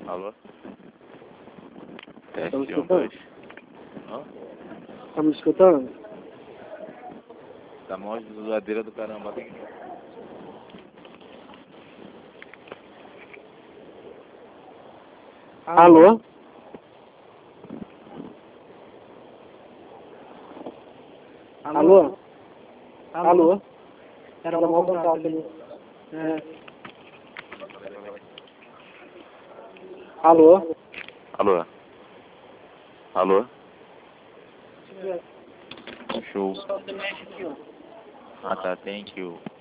Alô? Tá me Teste 1, escutando? 2. Hã? Tá me escutando? Tá mó zoadeira do caramba aqui. Alô? Alô? Alô? Era mau contato ali. É. Alô? Alô? Alô? Show. Ah tá, thank you.